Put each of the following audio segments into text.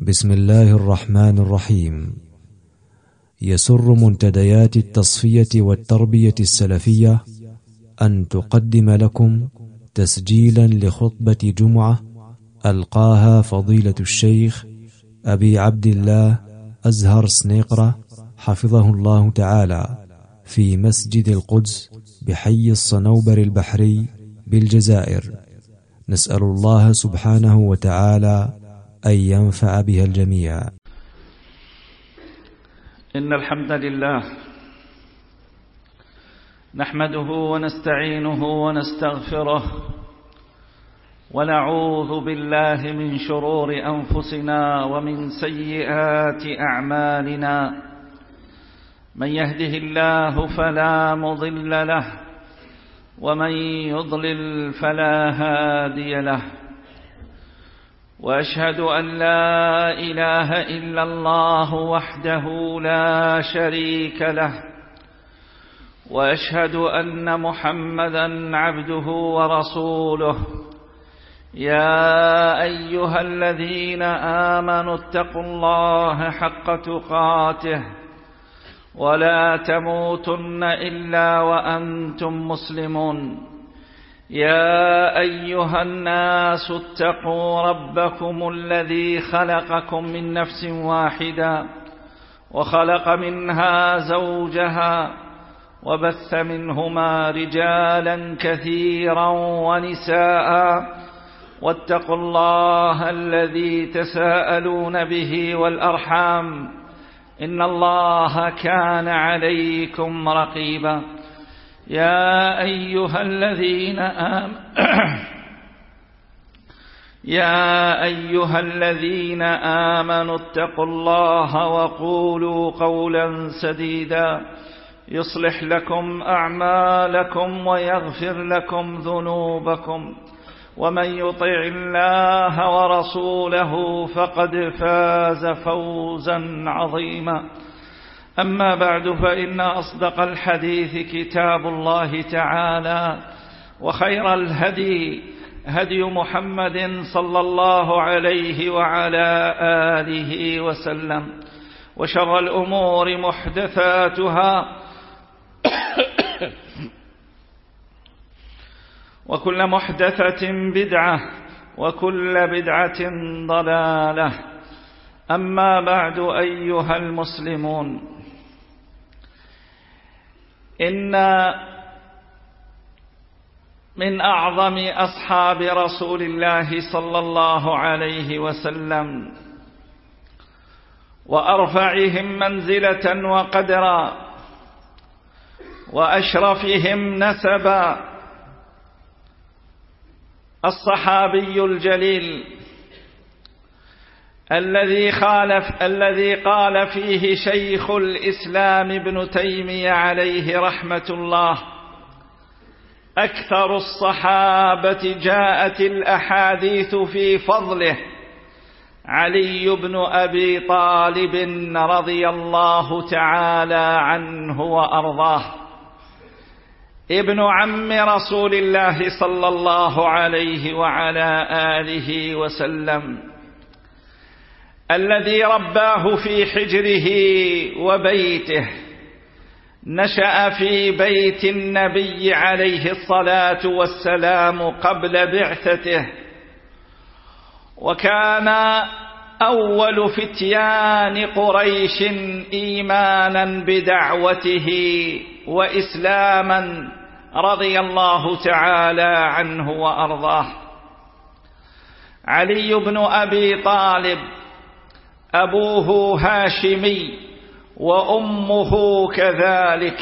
بسم الله الرحمن الرحيم. يسر منتديات التصفية والتربية السلفية أن تقدم لكم تسجيلا لخطبة جمعة ألقاها فضيلة الشيخ أبي عبد الله أزهر سنيقرة حفظه الله تعالى في مسجد القدس بحي الصنوبر البحري بالجزائر. نسأل الله سبحانه وتعالى أن ينفع بها الجميع. إن الحمد لله نحمده ونستعينه ونستغفره ونعوذ بالله من شرور أنفسنا ومن سيئات أعمالنا. من يهده الله فلا مضل له ومن يضلل فلا هادي له، وأشهد أن لا إله إلا الله وحده لا شريك له، وأشهد أن محمدًا عبده ورسوله. يا أيها الذين آمنوا اتقوا الله حق تقاته ولا تموتن إلا وأنتم مسلمون. يا أيها الناس اتقوا ربكم الذي خلقكم من نفس واحدة وخلق منها زوجها وبث منهما رجالا كثيرا ونساء، واتقوا الله الذي تساءلون به والأرحام إن الله كان عليكم رقيبا. يا أيها الذين آمنوا اتقوا الله وقولوا قولا سديدا يصلح لكم أعمالكم ويغفر لكم ذنوبكم، ومن يطع الله ورسوله فقد فاز فوزا عظيما. أما بعد، فإن أصدق الحديث كتاب الله تعالى، وخير الهدي هدي محمد صلى الله عليه وعلى آله وسلم، وشر الأمور محدثاتها وكل محدثة بدعة وكل بدعة ضلالة. أما بعد، أيها المسلمون، إن من أعظم أصحاب رسول الله صلى الله عليه وسلم وأرفعهم منزلة وقدرا وأشرفهم نسبا الصحابي الجليل الذي قال فيه شيخ الإسلام ابن تيمية عليه رحمة الله: أكثر الصحابة جاءت الأحاديث في فضله علي بن أبي طالب رضي الله تعالى عنه وأرضاه، ابن عم رسول الله صلى الله عليه وعلى آله وسلم، الذي رباه في حجره وبيته. نشأ في بيت النبي عليه الصلاة والسلام قبل بعثته، وكان أول فتيان قريش إيمانا بدعوته وإسلاما رضي الله تعالى عنه وأرضاه. علي بن أبي طالب أبوه هاشمي وأمه كذلك،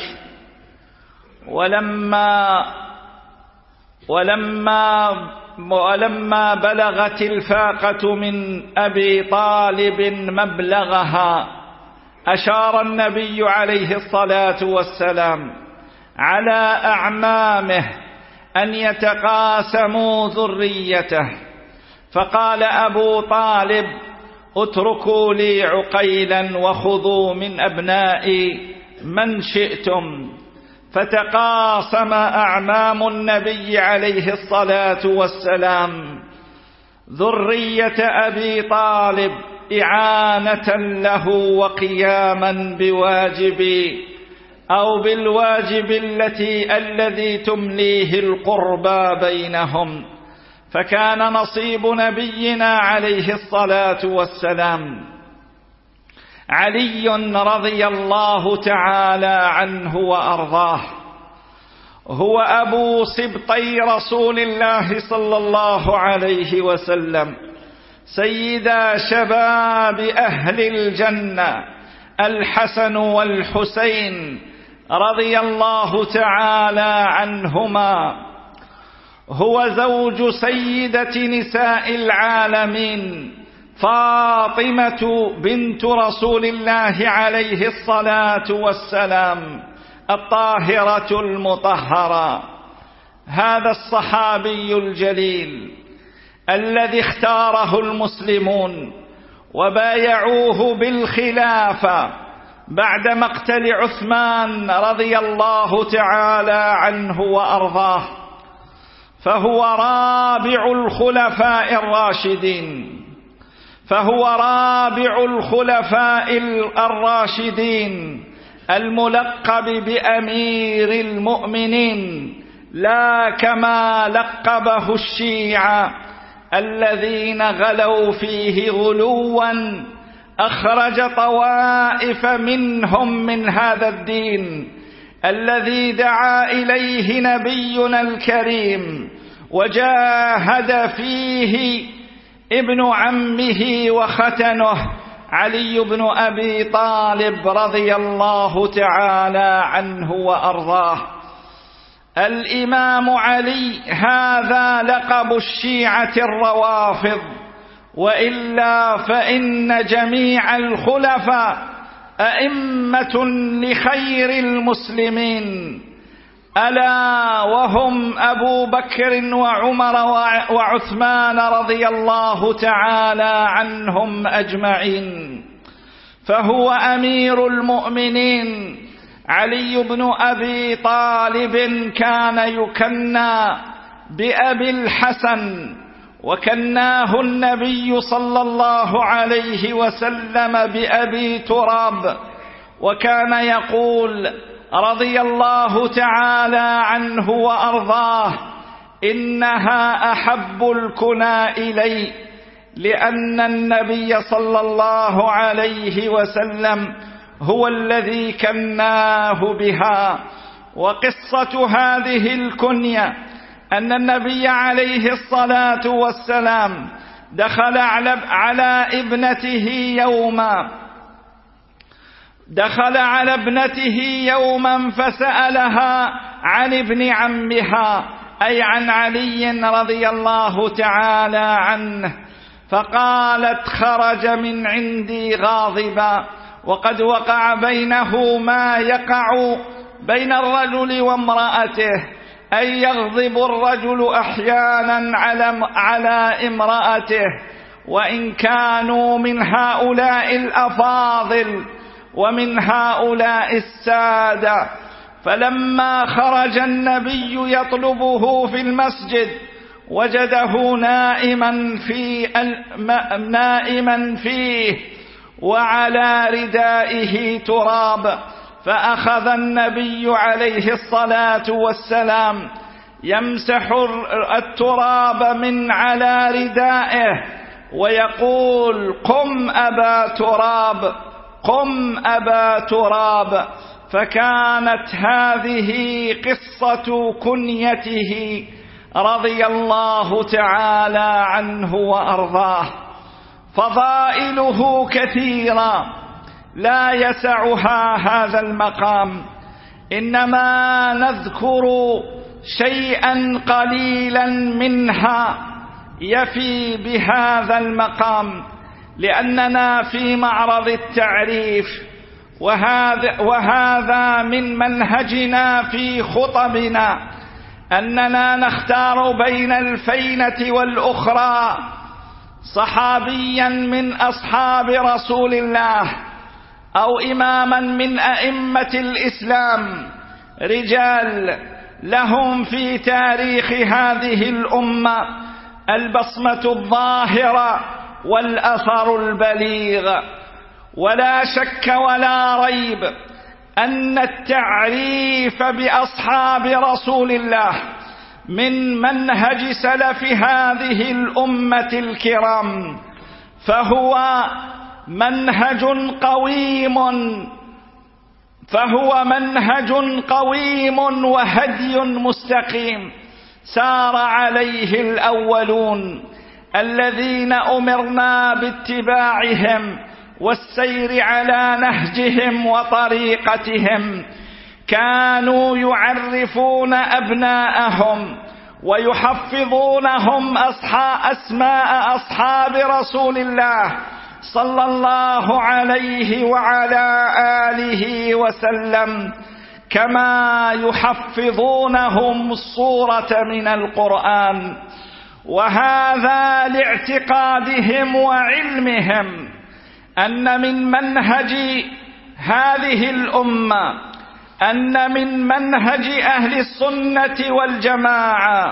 ولما بلغت الفاقة من أبي طالب مبلغها، أشار النبي عليه الصلاة والسلام على أعمامه أن يتقاسموا ذريته، فقال أبو طالب: اتركوا لي عقيلا وخذوا من أبنائي من شئتم. فتقاسم أعمام النبي عليه الصلاة والسلام ذرية أبي طالب إعانة له وقياما بواجبي أو بالواجب الذي تمليه القربى بينهم. فكان نصيب نبينا عليه الصلاة والسلام علي رضي الله تعالى عنه وأرضاه، هو أبو سبطي رسول الله صلى الله عليه وسلم، سيدا شباب أهل الجنة الحسن والحسين رضي الله تعالى عنهما. هو زوج سيدة نساء العالمين فاطمة بنت رسول الله عليه الصلاة والسلام الطاهرة المطهرة. هذا الصحابي الجليل الذي اختاره المسلمون وبايعوه بالخلافة بعد مقتل عثمان رضي الله تعالى عنه وأرضاه، فهو رابع الخلفاء الراشدين الملقب بأمير المؤمنين، لا كما لقبه الشيعة الذين غلوا فيه غلوا أخرج طوائف منهم من هذا الدين الذي دعا إليه نبينا الكريم، وجاهد فيه ابن عمه وختنه علي بن أبي طالب رضي الله تعالى عنه وأرضاه. الإمام علي هذا لقب الشيعة الروافض، وإلا فإن جميع الخلفاء أئمة لخير المسلمين، ألا وهم أبو بكر وعمر وعثمان رضي الله تعالى عنهم أجمعين. فهو أمير المؤمنين علي بن أبي طالب كان يكنى بأبي الحسن، وكناه النبي صلى الله عليه وسلم بأبي تراب، وكان يقول رضي الله تعالى عنه وأرضاه: إنها أحب الكنى إلي، لأن النبي صلى الله عليه وسلم هو الذي كناه بها. وقصة هذه الكنية أن النبي عليه الصلاة والسلام دخل على ابنته يوما فسألها عن ابن عمها، أي عن علي رضي الله تعالى عنه، فقالت: خرج من عندي غاضبا، وقد وقع بينه ما يقع بين الرجل وامرأته، أي يغضب الرجل أحيانا على امرأته، وإن كانوا من هؤلاء الأفاضل ومن هؤلاء السادة. فلما خرج النبي يطلبه في المسجد وجده نائما فيه وعلى ردائه تراب، فأخذ النبي عليه الصلاة والسلام يمسح التراب من على ردائه ويقول: قم أبا تراب، قم أبا تراب. فكانت هذه قصة كنيته رضي الله تعالى عنه وأرضاه. فضائله كثيرة لا يسعها هذا المقام، إنما نذكر شيئا قليلا منها يفي بهذا المقام، لأننا في معرض التعريف، وهذا من منهجنا في خطبنا، أننا نختار بين الفينة والأخرى صحابيا من أصحاب رسول الله أو إماما من أئمة الإسلام، رجال لهم في تاريخ هذه الأمة البصمة الظاهرة والأثر البليغ. ولا شك ولا ريب أن التعريف بأصحاب رسول الله من منهج سلف هذه الأمة الكرام، فهو منهج قويم وهدي مستقيم سار عليه الأولون الذين أمرنا باتباعهم والسير على نهجهم وطريقتهم. كانوا يعرفون أبناءهم ويحفظونهم أسماء أصحاب رسول الله صلى الله عليه وعلى آله وسلم كما يحفظونهم الصورة من القرآن، وهذا لاعتقادهم وعلمهم أن من منهج هذه الأمة، أن من منهج أهل السنة والجماعة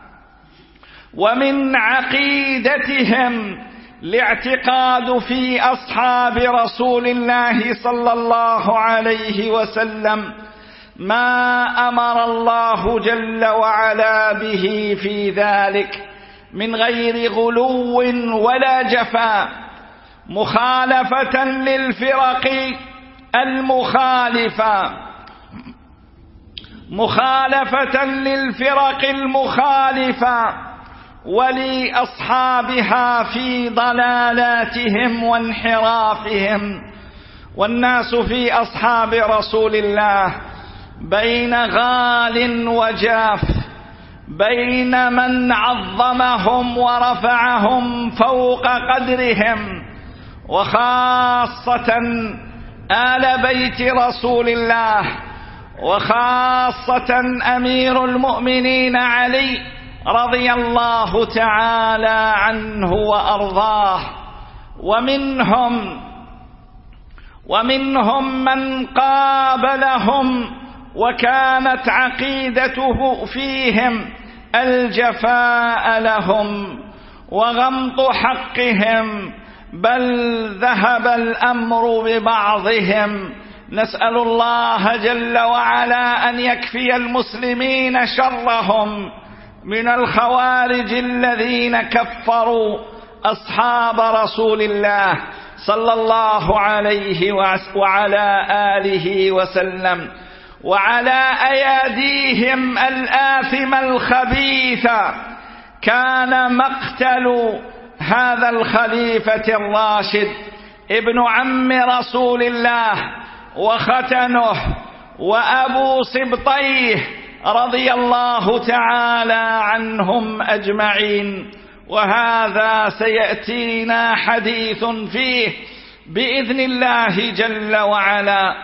ومن عقيدتهم الاعتقاد في أصحاب رسول الله صلى الله عليه وسلم ما أمر الله جل وعلا به في ذلك من غير غلو ولا جفاء، مخالفة للفرق المخالفة ولأصحابها في ضلالاتهم وانحرافهم. والناس في أصحاب رسول الله بين غال وجاف، بين من عظمهم ورفعهم فوق قدرهم، وخاصة آل بيت رسول الله، وخاصة أمير المؤمنين علي رضي الله تعالى عنه وأرضاه. ومنهم من قابلهم وكانت عقيدته فيهم الجفاء لهم وغمط حقهم، بل ذهب الأمر ببعضهم. نسأل الله جل وعلا أن يكفي المسلمين شرهم من الخوارج الذين كفروا أصحاب رسول الله صلى الله عليه وعلى آله وسلم، وعلى أياديهم الآثم الخبيثة كان مقتل هذا الخليفة الراشد ابن عم رسول الله وختنه وأبو سبطيه رضي الله تعالى عنهم أجمعين، وهذا سيأتينا حديث فيه بإذن الله جل وعلا.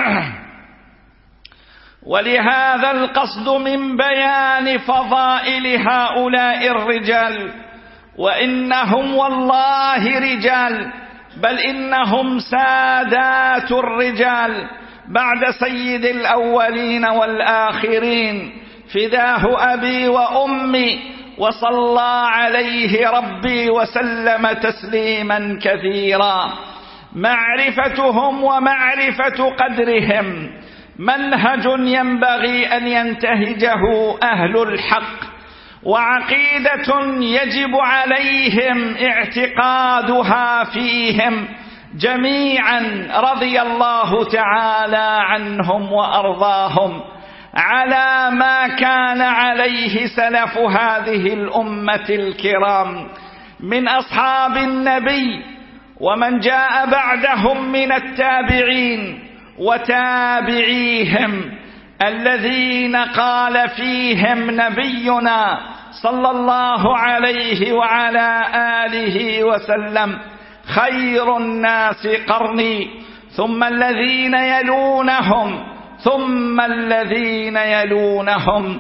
ولهذا القصد من بيان فضائل هؤلاء الرجال، وإنهم والله رجال، بل إنهم سادات الرجال بعد سيد الأولين والآخرين، فداه أبي وأمي، وصلى عليه ربي وسلم تسليما كثيرا. معرفتهم ومعرفة قدرهم منهج ينبغي أن ينتهجه أهل الحق، وعقيدة يجب عليهم اعتقادها فيهم جميعا رضي الله تعالى عنهم وأرضاهم، على ما كان عليه سلف هذه الأمة الكرام من أصحاب النبي ومن جاء بعدهم من التابعين وتابعيهم، الذين قال فيهم نبينا صلى الله عليه وعلى آله وسلم: خير الناس قرني ثم الذين يلونهم ثم الذين يلونهم،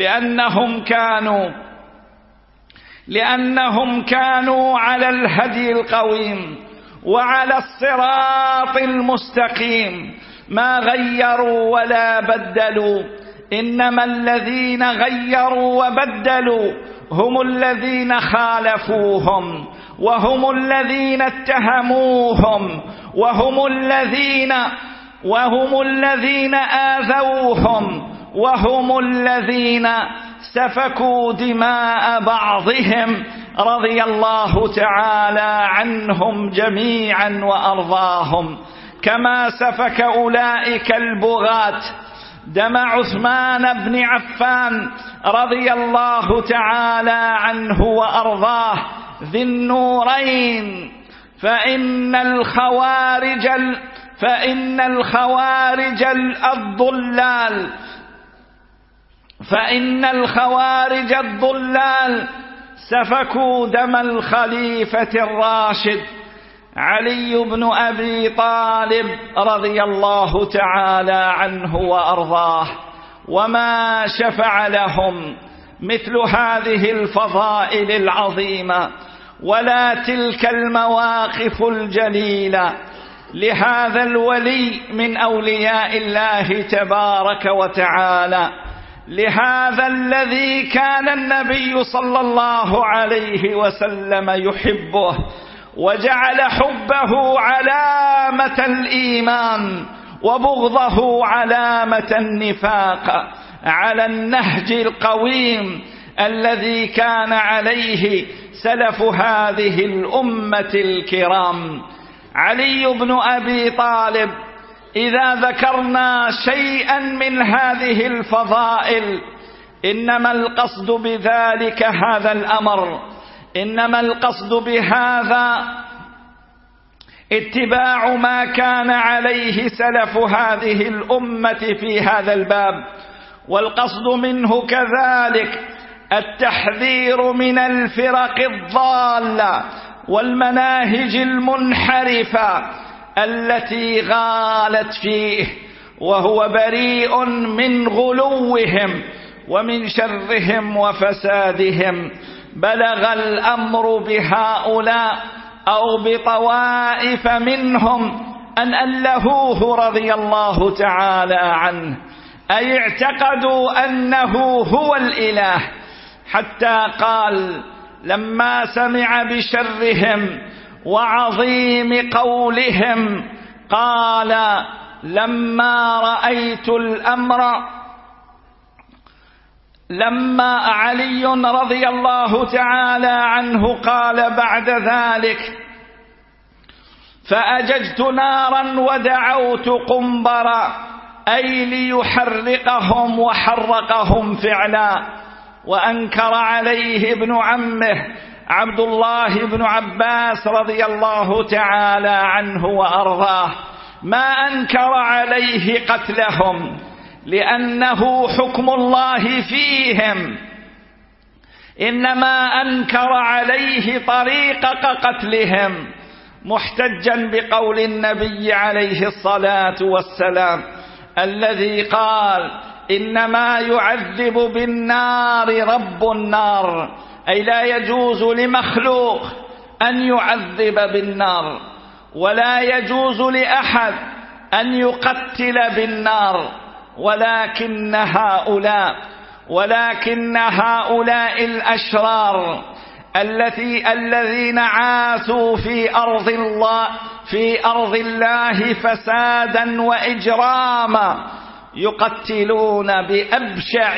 لأنهم كانوا على الهدي القويم وعلى الصراط المستقيم، ما غيروا ولا بدلوا، إنما الذين غيروا وبدلوا هم الذين خالفوهم وهم الذين اتهموهم، وهم الذين آذوهم، وهم الذين سفكوا دماء بعضهم رضي الله تعالى عنهم جميعا وأرضاهم، كما سفك أولئك البغاة دم عثمان بن عفان رضي الله تعالى عنه وأرضاه ذي النورين. فإن الخوارج الضلال سفكوا دم الخليفة الراشد علي بن أبي طالب رضي الله تعالى عنه وأرضاه، وما شفع لهم مثل هذه الفضائل العظيمة ولا تلك المواقف الجليلة لهذا الولي من أولياء الله تبارك وتعالى، لهذا الذي كان النبي صلى الله عليه وسلم يحبه وجعل حبه علامة الإيمان وبغضه علامة النفاق، على النهج القويم الذي كان عليه سلف هذه الأمة الكرام. علي بن أبي طالب إذا ذكرنا شيئا من هذه الفضائل إنما القصد بذلك هذا الأمر، إنما القصد بهذا اتباع ما كان عليه سلف هذه الأمة في هذا الباب، والقصد منه كذلك التحذير من الفرق الضالة والمناهج المنحرفة التي غالت فيه، وهو بريء من غلوهم ومن شرهم وفسادهم. بلغ الأمر بهؤلاء أو بطوائف منهم أن ألهوه رضي الله تعالى عنه، أي اعتقدوا أنه هو الإله، حتى قال لما سمع بشرهم وعظيم قولهم قال لما علي رضي الله تعالى عنه قال بعد ذلك فأججت نارا ودعوت قنبرا، أي ليحرقهم وحرقهم فعلا. وأنكر عليه ابن عمه عبد الله بن عباس رضي الله تعالى عنه وأرضاه، ما أنكر عليه قتلهم لأنه حكم الله فيهم، إنما أنكر عليه طريقة قتلهم، محتجا بقول النبي عليه الصلاة والسلام الذي قال إنما يعذب بالنار رب النار، أي لا يجوز لمخلوق أن يعذب بالنار، ولا يجوز لأحد أن يقتل بالنار، ولكن هؤلاء الأشرار الذين عاثوا في أرض الله فسادا وإجراما يقتلون بأبشع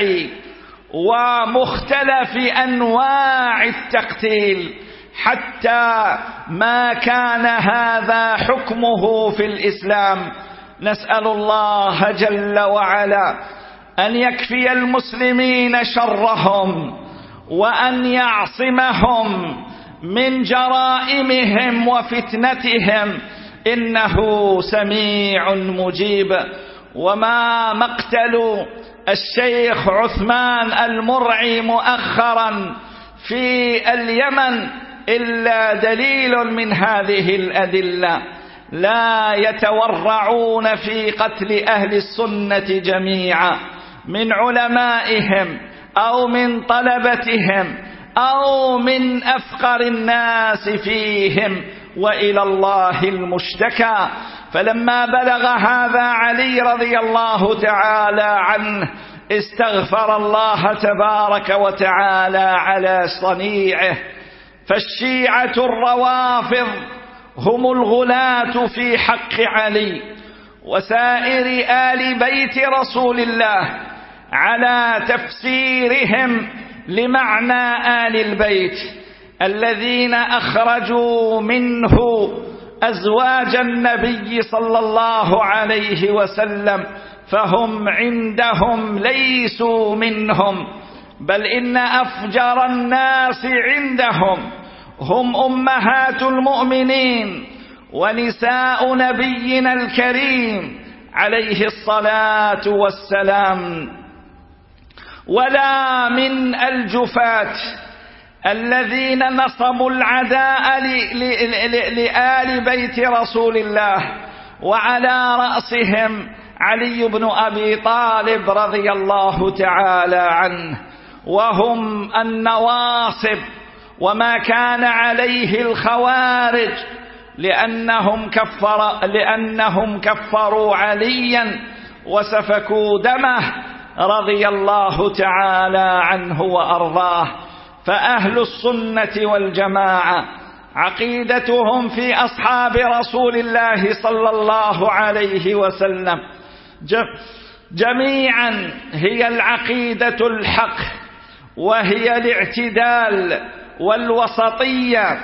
ومختلف أنواع التقتيل، حتى ما كان هذا حكمه في الإسلام. نسأل الله جل وعلا أن يكفي المسلمين شرهم، وأن يعصمهم من جرائمهم وفتنتهم، إنه سميع مجيب. وما مقتل الشيخ عثمان المرعي مؤخرا في اليمن إلا دليل من هذه الأدلة. لا يتورعون في قتل أهل السنة جميعا من علمائهم أو من طلبتهم أو من أفقر الناس فيهم، وإلى الله المشتكى. فلما بلغ هذا علي رضي الله تعالى عنه استغفر الله تبارك وتعالى على صنيعه، فالشيعة الروافض هم الغلاة في حق علي وسائر آل بيت رسول الله على تفسيرهم لمعنى آل البيت الذين أخرجوا منه أزواج النبي صلى الله عليه وسلم، فهم عندهم ليسوا منهم، بل إن أفجر الناس عندهم هم أمهات المؤمنين ونساء نبينا الكريم عليه الصلاة والسلام، ولا من الجفاة الذين نصبوا العداء لآل بيت رسول الله، وعلى رأسهم علي بن أبي طالب رضي الله تعالى عنه، وهم النواصب وما كان عليه الخوارج، لأنهم كفروا عليا وسفكوا دمه رضي الله تعالى عنه وأرضاه. فأهل السنة والجماعة عقيدتهم في أصحاب رسول الله صلى الله عليه وسلم جميعا هي العقيدة الحق، وهي الاعتدال والوسطية،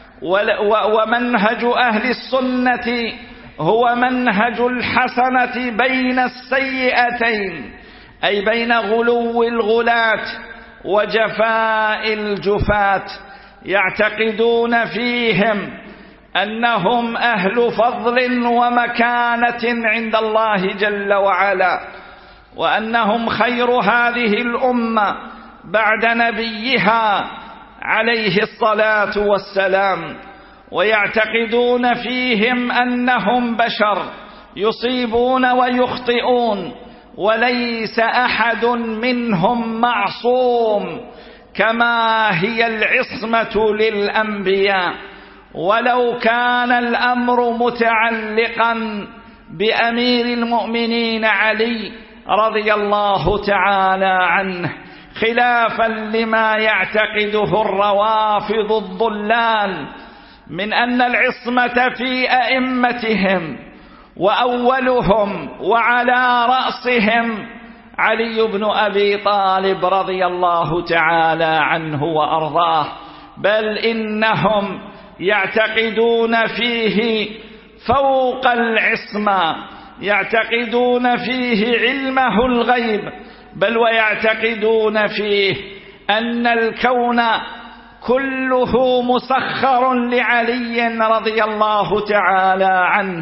ومنهج أهل السنة هو منهج الحسنة بين السيئتين، أي بين غلو الغلاة وجفاء الجفاة. يعتقدون فيهم أنهم أهل فضل ومكانة عند الله جل وعلا، وأنهم خير هذه الأمة بعد نبيها عليه الصلاة والسلام، ويعتقدون فيهم أنهم بشر يصيبون ويخطئون، وليس أحد منهم معصوم، كما هي العصمة للأنبياء. ولو كان الأمر متعلقا بأمير المؤمنين علي رضي الله تعالى عنه، خلافا لما يعتقده الروافض الضلال من أن العصمة في أئمتهم، وأولهم وعلى رأسهم علي بن أبي طالب رضي الله تعالى عنه وأرضاه، بل إنهم يعتقدون فيه فوق العصمة، يعتقدون فيه علمه الغيب، بل ويعتقدون فيه أن الكون كله مسخر لعلي رضي الله تعالى عنه.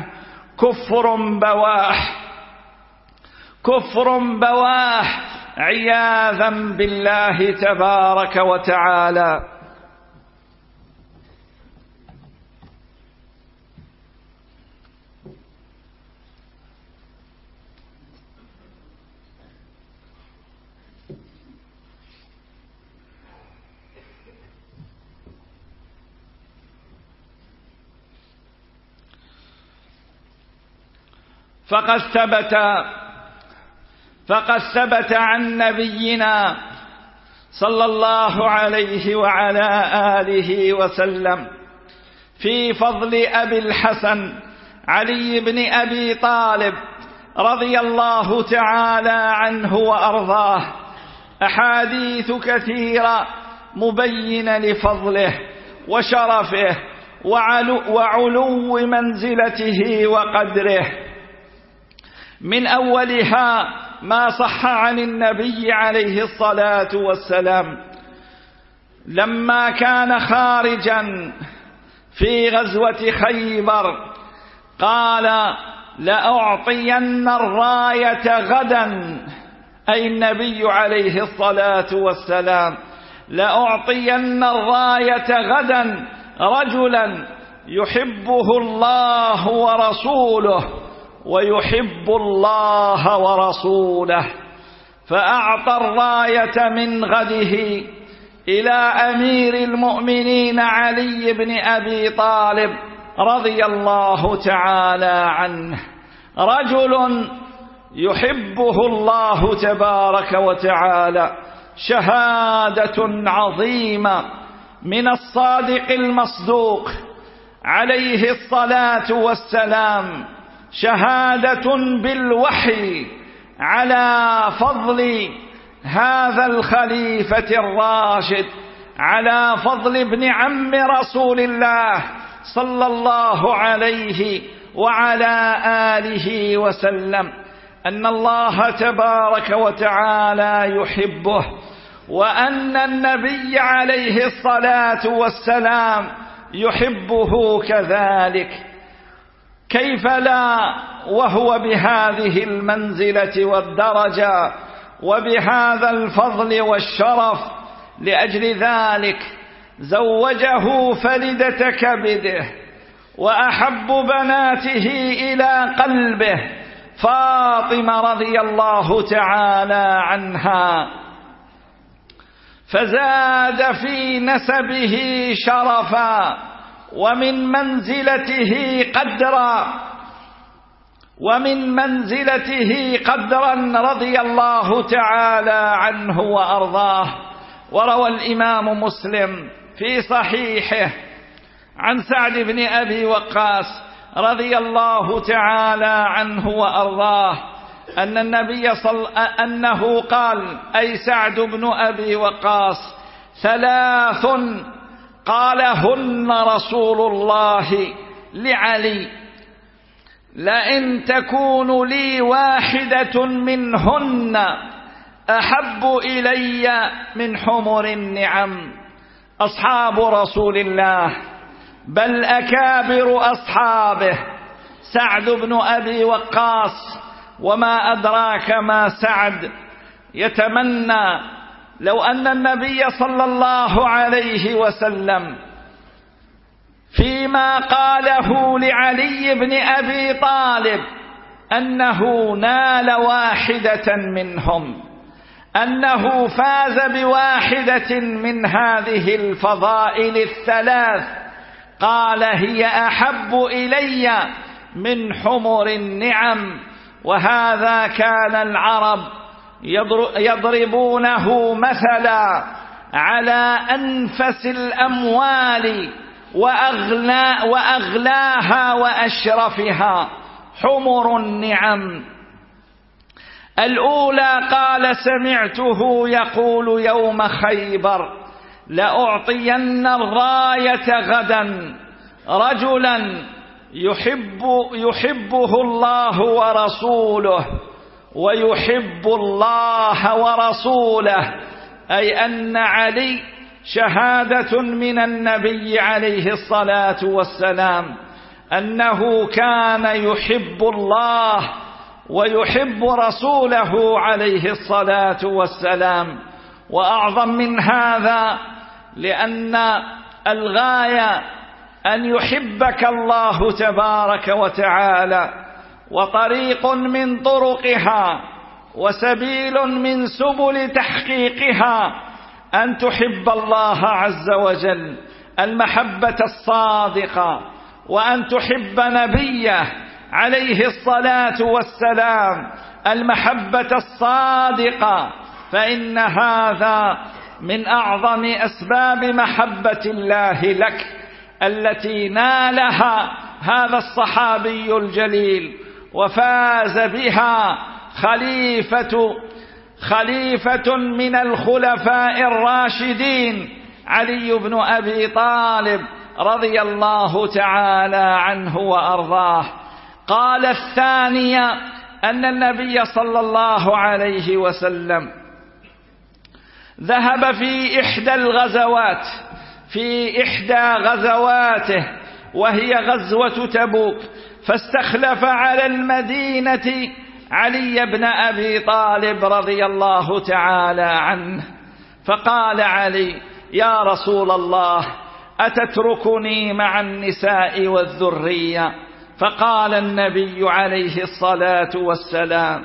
كفر بواح عياذا بالله تبارك وتعالى. فقد ثبت عن نبينا صلى الله عليه وعلى آله وسلم في فضل أبي الحسن علي بن أبي طالب رضي الله تعالى عنه وأرضاه أحاديث كثيرة مبينة لفضله وشرفه وعلو منزلته وقدره. من أولها ما صح عن النبي عليه الصلاة والسلام لما كان خارجا في غزوة خيبر قال: لأعطين الراية غدا، أي النبي عليه الصلاة والسلام، لأعطين الراية غدا رجلا يحبه الله ورسوله ويحب الله ورسوله. فأعطى الراية من غده إلى أمير المؤمنين علي بن أبي طالب رضي الله تعالى عنه، رجل يحبه الله تبارك وتعالى، شهادة عظيمة من الصادق المصدوق عليه الصلاة والسلام شهادة بالوحي على فضل هذا الخليفة الراشد، على فضل ابن عم رسول الله صلى الله عليه وعلى آله وسلم، أن الله تبارك وتعالى يحبه، وأن النبي عليه الصلاة والسلام يحبه كذلك. كيف لا وهو بهذه المنزلة والدرجة وبهذا الفضل والشرف؟ لأجل ذلك زوجه فلدة كبده وأحب بناته إلى قلبه فاطمة رضي الله تعالى عنها، فزاد في نسبه شرفا ومن منزلته قدرا رضي الله تعالى عنه وأرضاه. وروى الإمام مسلم في صحيحه عن سعد بن أبي وقاص رضي الله تعالى عنه وأرضاه أن النبي أنه قال، أي سعد بن أبي وقاص: 3 قالهن رسول الله لعلي لئن تكون لي واحدة منهن أحب إلي من حمر النعم. أصحاب رسول الله بل أكابر أصحابه سعد بن أبي وقاص، وما أدراك ما سعد، يتمنى لو أن النبي صلى الله عليه وسلم فيما قاله لعلي بن أبي طالب أنه نال واحدة منهم، أنه فاز بواحدة من هذه الفضائل 3، قال: هي أحب إلي من حمر النعم. وهذا كان العرب يضربونه مثلا على أنفس الأموال وأغلاها وأشرفها، حمر النعم. الأولى قال: سمعته يقول يوم خيبر: لأعطين الراية غدا رجلا يحبه الله ورسوله ويحب الله ورسوله، أي أن علي شهادة من النبي عليه الصلاة والسلام أنه كان يحب الله ويحب رسوله عليه الصلاة والسلام. وأعظم من هذا، لأن الغاية أن يحبك الله تبارك وتعالى، وطريق من طرقها وسبيل من سبل تحقيقها أن تحب الله عز وجل المحبة الصادقة، وأن تحب نبيه عليه الصلاة والسلام المحبة الصادقة، فإن هذا من أعظم أسباب محبة الله لك التي نالها هذا الصحابي الجليل وفاز بها خليفة من الخلفاء الراشدين علي بن أبي طالب رضي الله تعالى عنه وأرضاه. قال: الثانية أن النبي صلى الله عليه وسلم ذهب في إحدى غزواته وهي غزوة تبوك، فاستخلف على المدينة علي بن أبي طالب رضي الله تعالى عنه، فقال علي: يا رسول الله، أتتركني مع النساء والذرية؟ فقال النبي عليه الصلاة والسلام: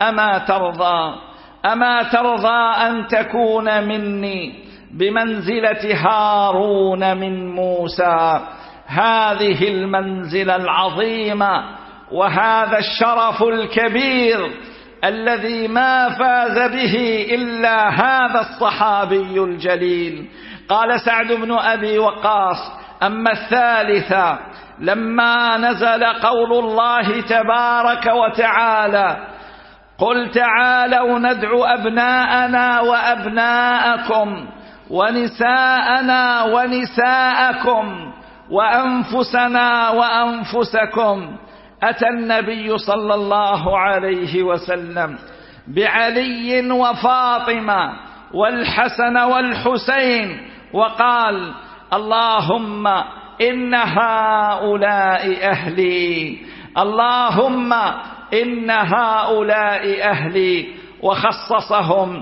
أما ترضى أن تكون مني بمنزلة هارون من موسى؟ هذه المنزلة العظيمة وهذا الشرف الكبير الذي ما فاز به إلا هذا الصحابي الجليل. قال سعد بن أبي وقاص: أما الثالثة لما نزل قول الله تبارك وتعالى: قل تعالوا ندعو أبناءنا وأبناءكم ونساءنا ونساءكم وأنفسنا وأنفسكم، أتى النبي صلى الله عليه وسلم بعلي وفاطمة والحسن والحسين وقال: اللهم إن هؤلاء أهلي، اللهم إن هؤلاء أهلي، وخصصهم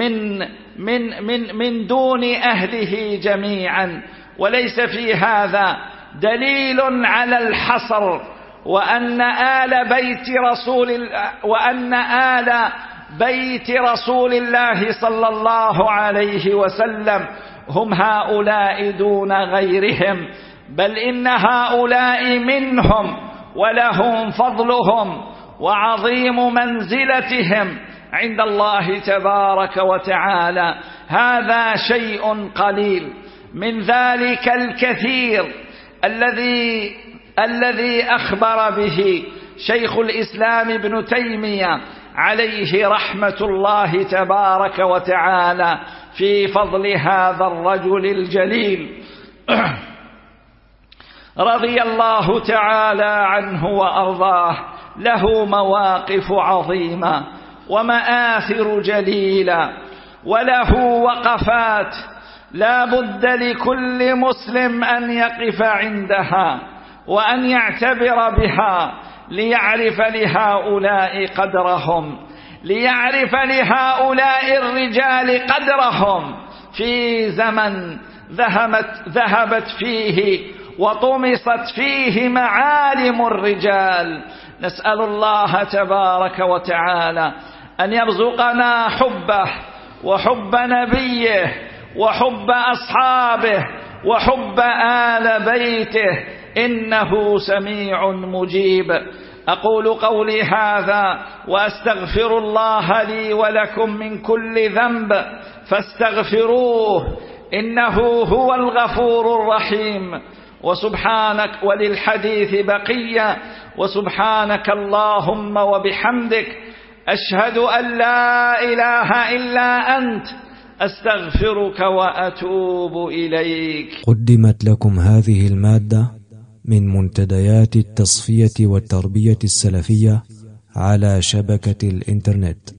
من دون أهله جميعا. وليس في هذا دليل على الحصر، وأن آل بيت رسول الله صلى الله عليه وسلم هم هؤلاء دون غيرهم، بل إن هؤلاء منهم ولهم فضلهم وعظيم منزلتهم عند الله تبارك وتعالى. هذا شيء قليل من ذلك الكثير الذي أخبر به شيخ الإسلام ابن تيمية عليه رحمة الله تبارك وتعالى في فضل هذا الرجل الجليل رضي الله تعالى عنه وأرضاه. له مواقف عظيمة ومآثر جليلة، وله وقفات لا بد لكل مسلم أن يقف عندها وأن يعتبر بها، ليعرف لهؤلاء قدرهم، ليعرف لهؤلاء الرجال قدرهم في زمن ذهبت فيه وطمست فيه معالم الرجال. نسأل الله تبارك وتعالى أن يرزقنا حبه وحب نبيه وحب أصحابه وحب آل بيته، إنه سميع مجيب. أقول قولي هذا وأستغفر الله لي ولكم من كل ذنب فاستغفروه إنه هو الغفور الرحيم. وسبحانك، وللحديث بقية، وسبحانك اللهم وبحمدك أشهد أن لا إله إلا أنت أستغفرك وأتوب إليك. قدمت لكم هذه المادة من منتديات التصفية والتربية السلفية على شبكة الإنترنت